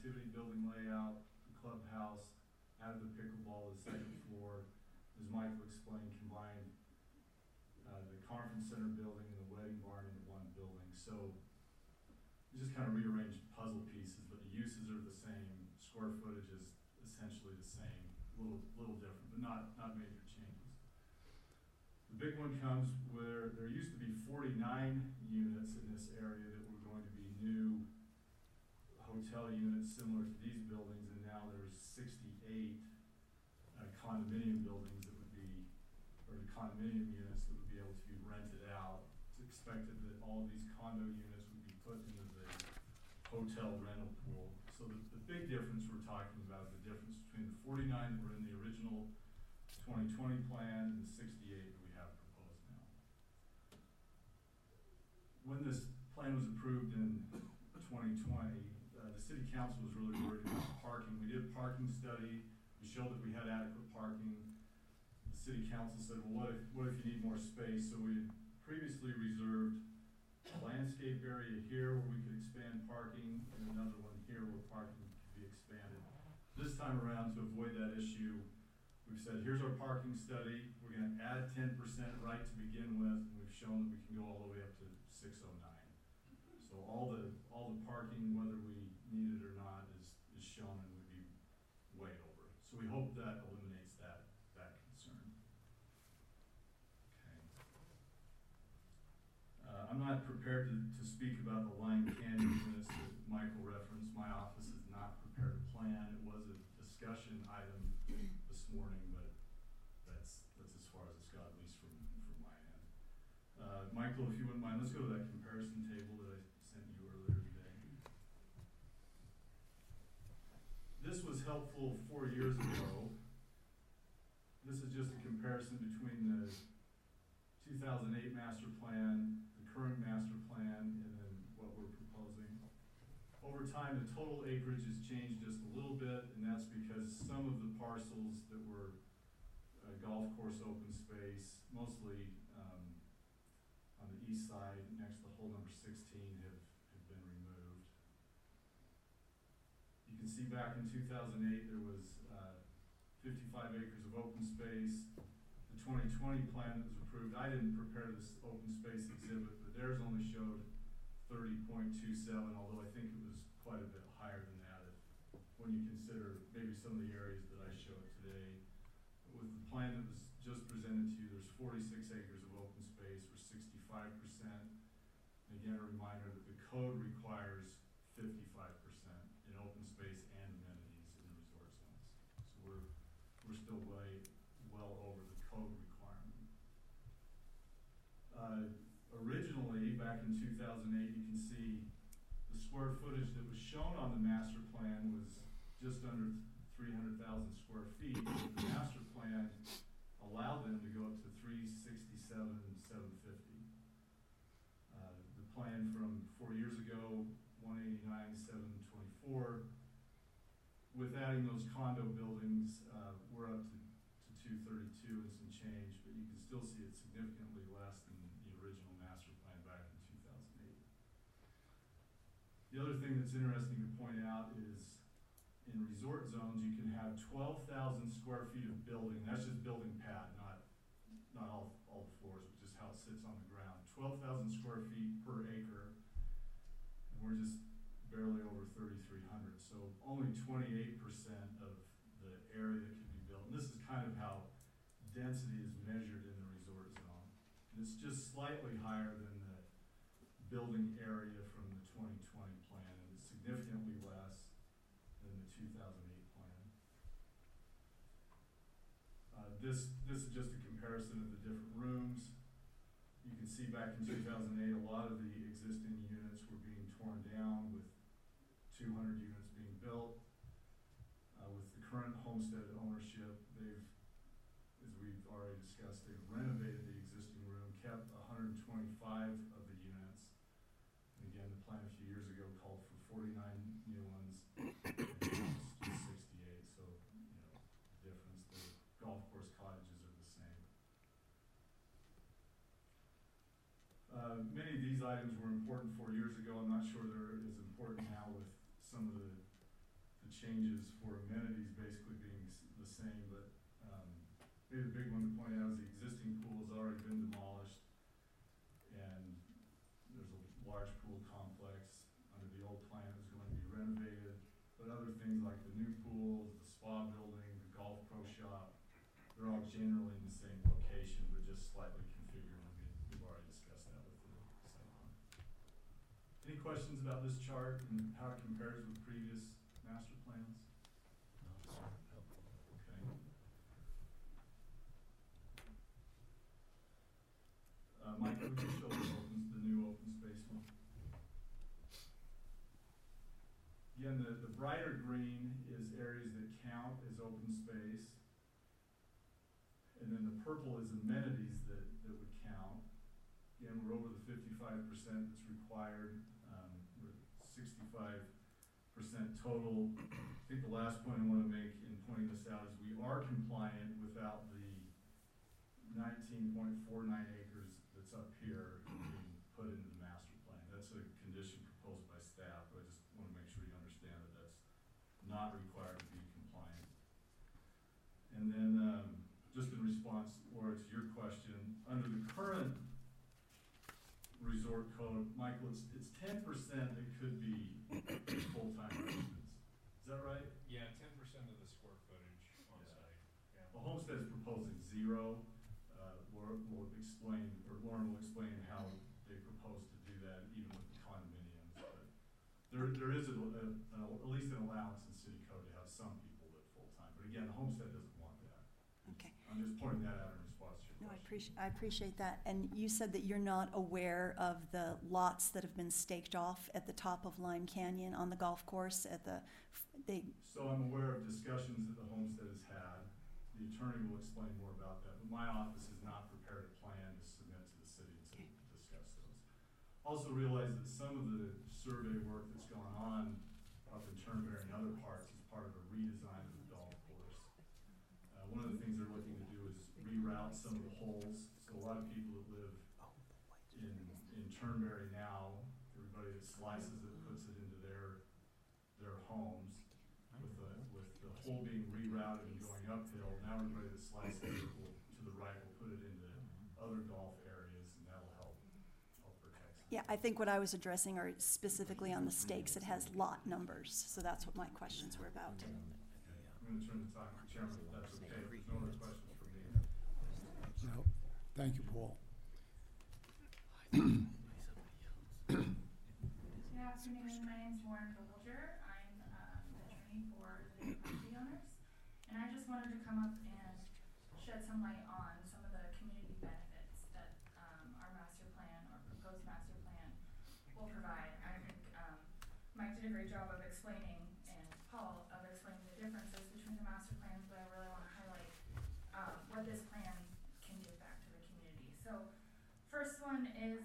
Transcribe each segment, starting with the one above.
activity building layout, the clubhouse, added the pickleball to the second floor. As Michael explained, combined the conference center building and the wedding barn into one building. So we just kind of rearranged puzzle pieces, but the uses are the same, square footage is essentially the same, a little different, but not major changes. The big one comes where there used to be 49 units in this area that were going to be new hotel units similar to these buildings, and now there's 68 condominium buildings that would be, or the condominium units that would be able to be rented out. It's expected that all of these condo units would be put into the hotel rental pool. So the big difference we're talking about is the difference between the 49 that were in the original 2020 plan and the 68 that we have proposed now. When this plan was approved in 2020, the city council was really worried about parking. We did a parking study. We showed that we had adequate parking. The city council said, well, what if you need more space? So we previously reserved a landscape area here where we could expand parking, and another one here where parking could be expanded. This time around, to avoid that issue, we've said, here's our parking study. We're going to add 10% right to begin with, and we've shown that we can go all the way up to 609. So all the parking, whether we need it or not, is shown and would be way over. So we hope that eliminates that concern. Okay. I'm not prepared to speak about the Lime Canyon units that Michael referenced. My office is not prepared a plan. It was a discussion item this morning, but that's as far as it's got, at least from my end. Michael, if you wouldn't mind, let's go to that comparison table that I sent you earlier today. This was helpful 4 years ago. This is just a comparison between the 2008 master plan, the current master plan, and then what we're proposing. Over time, the total acreage has changed just a little bit, and that's because some of the parcels that were golf course open space, mostly on the east side next to hole number 16, have been removed. You can see back in 2008 there was 55 acres of open space. The 2020 plan that was approved, I didn't prepare this open space exhibit, but theirs only showed 30.27, although I think it was quite a bit higher than that when you consider maybe some of the areas that I showed today. With the plan that was just presented to you, there's 46 acres of open space, or 65%. And again, a reminder that the code requires 55% in open space and amenities in the resort zones. So we're still well over the code requirement. Originally, back in 2008, you can see the square footage that was shown on the master plan was just under 300,000 square feet. The master plan allowed them to go up to 367,750. The plan from 4 years ago, 189,724. With adding those condo buildings, we're up to 232 and some change, but you can still see it's significantly less than the original master plan back in 2008. The other thing that's interesting to point out is in resort zones, you can have 12,000 square feet of building. That's just building pad, not all the floors, but just how it sits on the ground. 12,000 square feet per acre, and we're just barely over 3,300. So only 28% of the area that can be built. And this is kind of how density is measured in the resort zone. And it's just slightly higher than the building area from the 2020 plan, and it's significantly less than the 2008 plan. This is just a comparison of the different rooms. You can see back in 2008, a lot of the existing units were being torn down with 200 units being built. With the current homestead ownership, as we've already discussed, they've renovated the existing room, kept 125 of the units. And again, the plan a few years ago called for 49 new ones, and just 68. So, the difference. The golf course cottages are the same. Many of these items were important 4 years ago. I'm not sure they're as important now with some of the changes for amenities basically being the same, but, maybe the big one to point out is the existing pool has already been demolished, and there's a large pool complex under the old plan that was going to be renovated, but other things like the new pool, the spa building, the golf pro shop, they're all generally in the same location, but just slightly configured, and we've already discussed that with the site plan. Any questions about this chart and how it compares with previous master plans? Okay. Mike, would you show the new open space one? Again, the brighter green is areas that count as open space. And then the purple is amenities that would count. Again, we're over the 55% that's required. We're 65% total. I think the last point I want to make in pointing this out is we are compliant without the 19.49 acres that's up here being put into the master plan. That's a condition proposed by staff, but I just want to make sure you understand that that's not required to be compliant. And then, just in response, Laura, to your question, under the current resort code, Michael, it's 10% that could be full-time residents. Is that right? Yeah, 10% of the square footage on site. Yeah. Well, Homestead is proposing 0. Lauren will explain how they propose to do that, even with the condominiums. But there is at least an allowance in city code to have some people live full-time. But again, the Homestead doesn't want that. Okay. I'm just pointing that out in response to your No, question. I appreciate that. And you said that you're not aware of the lots that have been staked off at the top of Lime Canyon on the golf course at So I'm aware of discussions that the Homestead has had. The attorney will explain more about that, but my office has not prepared a plan to submit to the city to discuss those. Also realize that some of the survey work that's gone on up in Turnberry and other parts is part of a redesign of the golf course. One of the things they're looking to do is reroute some of the holes. So a lot of people that live in Turnberry now, everybody that slices it puts it into their homes. With the hole being rerouted and going uphill, now everybody that slices it to the right will put it into other golf areas, and that'll help protect. Yeah, I think what I was addressing are specifically on the stakes. It has lot numbers, so that's what my questions were about. I'm going to turn the time to the chairman, if that's okay. If there's no other questions for me. No, thank you, Paul. Good afternoon, my name is Lauren Kovalger. I'm the attorney for the property owners. And I just wanted to come up and shed some light on some of the community benefits that our master plan or proposed master plan will provide. I think Mike did a great job of explaining, and Paul, of explaining the differences between the master plans, but I really want to highlight what this plan can give back to the community. So first one is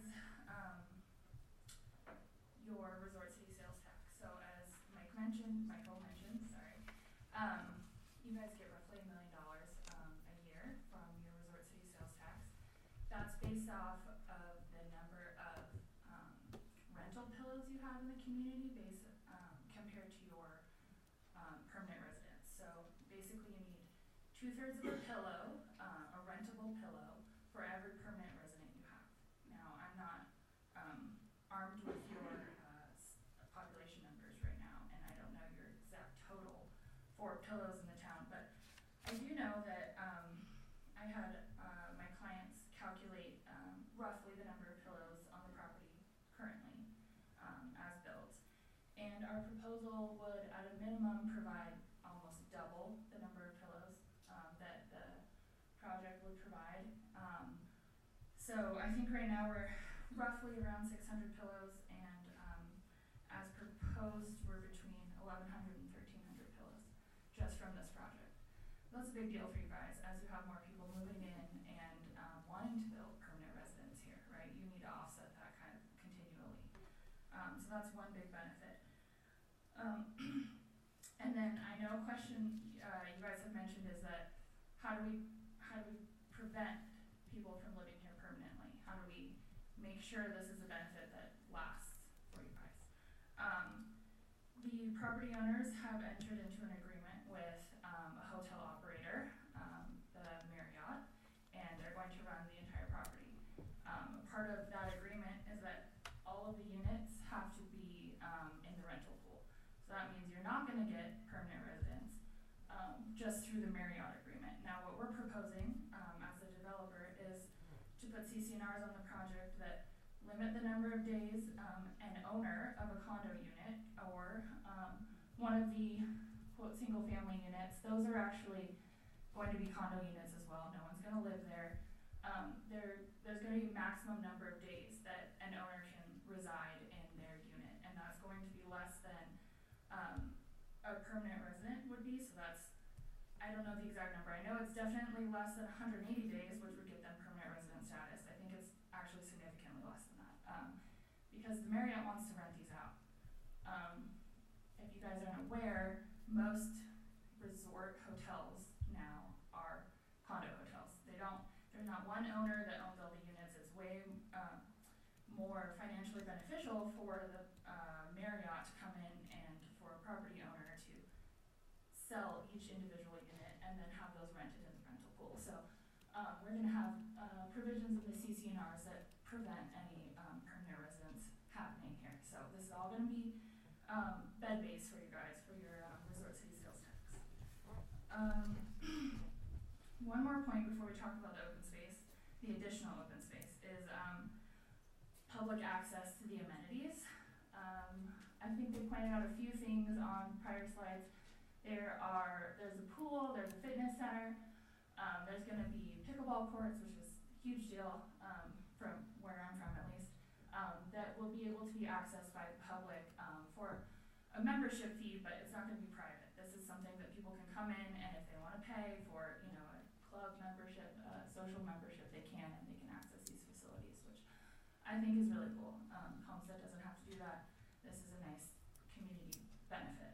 your resort city sales tax. So as Michael mentioned, you guys get roughly $1 million a year from your resort city sales tax. That's based off of the number of rental pillows you have in the community compared to your permanent residence. So basically you need 2/3 of a pillow, a rentable pillow, for every permanent resident you have. Now, I'm not armed with your population numbers right now, and I don't know your exact total for pillows in the town, but I do know that I had my clients calculate roughly the number of pillows on the property currently as built, and our proposal would at a minimum provide almost double the number of pillows that the project would provide. So I think right now we're roughly around 600 pillows, and as proposed, we're between 1,100 and 1,300 pillows just from this project. That's a big deal for you guys as you have more people moving in and wanting to build permanent residence here, right? You need to offset that kind of continually. So that's one big benefit. And then I know a question you guys have mentioned is that how do we prevent people from living here permanently? How do we make sure this is a benefit that lasts for you guys? the property owners have entered into an agreement with a hotel operator, the Marriott, and they're going to run the entire property. Part of that agreement is that all of the units have to be in the rental pool. So that means you're not going to get permanent residents just through the Marriott agreement. Now, what we're proposing as a developer is to put CCNRs on the project that limit the number of days an owner of a condo unit or one of the quote single family units. Those are actually going to be condo units as well. No one's going to live there. There's going to be a maximum number of days that an owner can reside in their unit, and that's going to be less than a permanent resident would be. So that's, I don't know the exact number. I know it's definitely less than 180 days, which would get them permanent resident status. I think it's actually significantly less than that because the Marriott wants to rent these out. If you guys aren't aware, most resort hotels now are condo hotels. There's not one owner that owns all the units. It's way more financially beneficial for the Marriott to come in and for a property owner to sell each individual unit and then have those rented in the rental pool. So we're going to have provisions in the CCNRs that prevent any permanent residents happening here. So this is all going to be bed-based for you guys for your resort city sales tax. One more point before we talk about the open space, the additional open space, is public access to the amenities. I think they pointed out a few things on prior slides. There's a pool, there's a fitness center, there's going to be pickleball courts, which is a huge deal from where I'm from at least, that will be able to be accessed by the public for a membership fee, but it's not going to be private. This is something that people can come in, and if they want to pay for, a club membership, social membership, they can, and they can access these facilities, which I think is really cool. Homestead doesn't have to do that. This is a nice community benefit.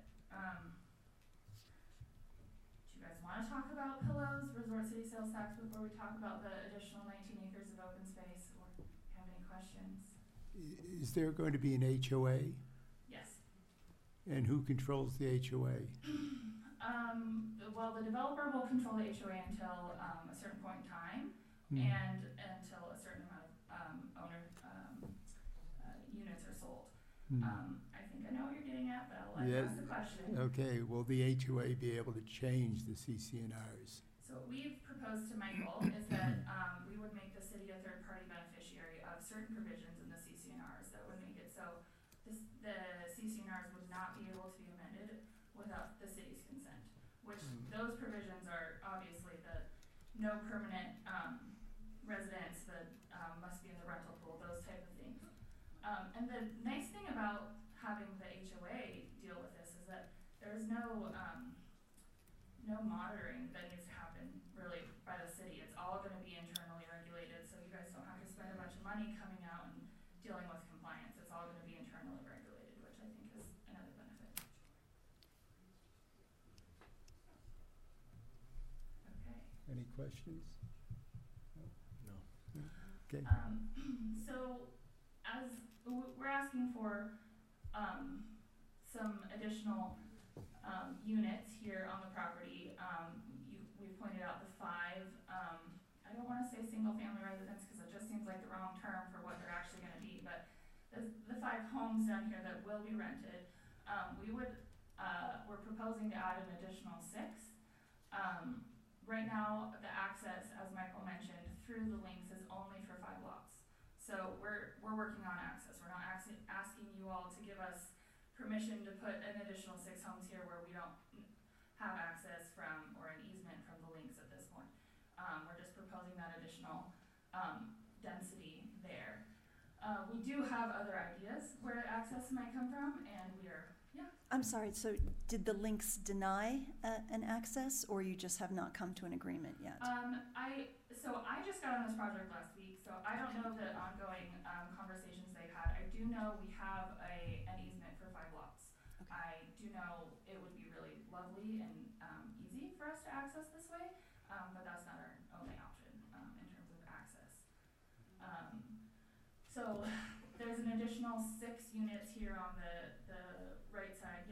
Do you guys want to talk about Pillows, resort city sales tax, before we talk about the additional 19 acres of open space, or do you have any questions? Is there going to be an HOA? Yes. And who controls the HOA? Well, the developer will control the HOA until a certain point in time, and until a certain amount of units are sold. I think I know what you're getting at, but I'll let you ask the question. Okay, will the HOA be able to change the CCNRs? So what we've proposed to Michael is that we would make the city a third-party beneficiary of certain provisions in the CCNRs that would make it so the CCNRs would not be able to be amended without the city's consent, which those provisions are obviously the no permanent residents, that must be in the rental pool, those type of things. And the nice thing about having the HOA deal with this is that there's no monitoring that needs to happen really by the city. It's all going to be internally regulated, so you guys don't have to spend a bunch of money coming out and dealing with compliance. It's all going to be internally regulated, which I think is another benefit. Okay. Any questions? No. Okay. So as we're asking for some additional units here on the property, we pointed out the 5, I don't want to say single family residents because it just seems like the wrong term for what they're actually going to be, but the 5 homes down here that will be rented, we're proposing to add an additional 6. Right now, the access, as Michael mentioned, through the links is only for 5 lots. So we're working on access. We're not asking you all to give us permission to put an additional 6 homes here where we don't have access from, or an easement from the links at this point. We're just proposing that additional density there. We do have other ideas where access might come from, and I'm sorry, so did the links deny an access, or you just have not come to an agreement yet? I just got on this project last week, so I don't know the ongoing conversations they've had. I do know we have an easement for 5 lots. Okay. I do know it would be really lovely and easy for us to access this way, but that's not our only option in terms of access. So there's an additional 6 units here on the right side